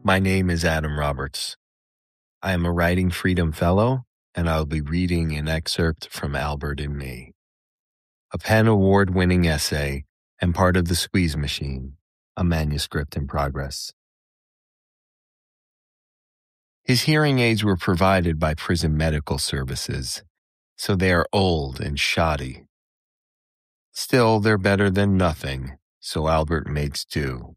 My name is Adam Roberts. I am a Writing Freedom Fellow, and I'll be reading an excerpt from Albert and Me, a PEN Award-winning essay and part of The Squeeze Machine, a manuscript in progress. His hearing aids were provided by Prison Medical Services, so they are old and shoddy. Still, they're better than nothing, so Albert makes do.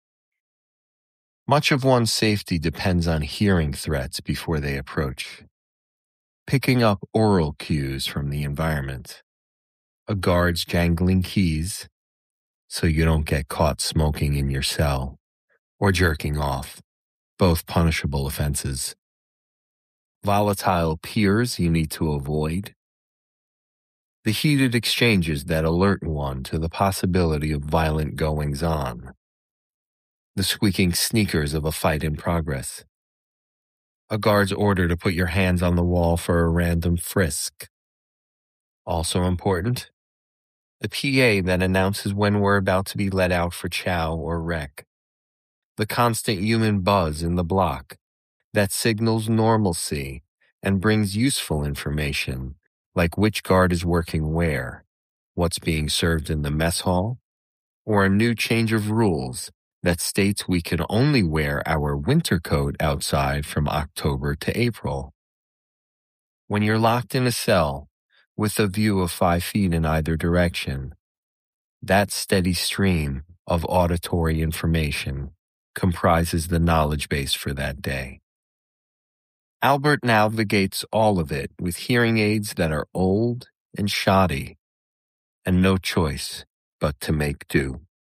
Much of one's safety depends on hearing threats before they approach. Picking up oral cues from the environment. A guard's jangling keys, so you don't get caught smoking in your cell, or jerking off, both punishable offenses. Volatile peers you need to avoid. The heated exchanges that alert one to the possibility of violent goings-on. The squeaking sneakers of a fight in progress. A guard's order to put your hands on the wall for a random frisk. Also important, the PA that announces when we're about to be let out for chow or rec. The constant human buzz in the block that signals normalcy and brings useful information like which guard is working where, what's being served in the mess hall, or a new change of rules that states we can only wear our winter coat outside from October to April. When you're locked in a cell with a view of 5 feet in either direction, that steady stream of auditory information comprises the knowledge base for that day. Albert navigates all of it with hearing aids that are old and shoddy, and no choice but to make do.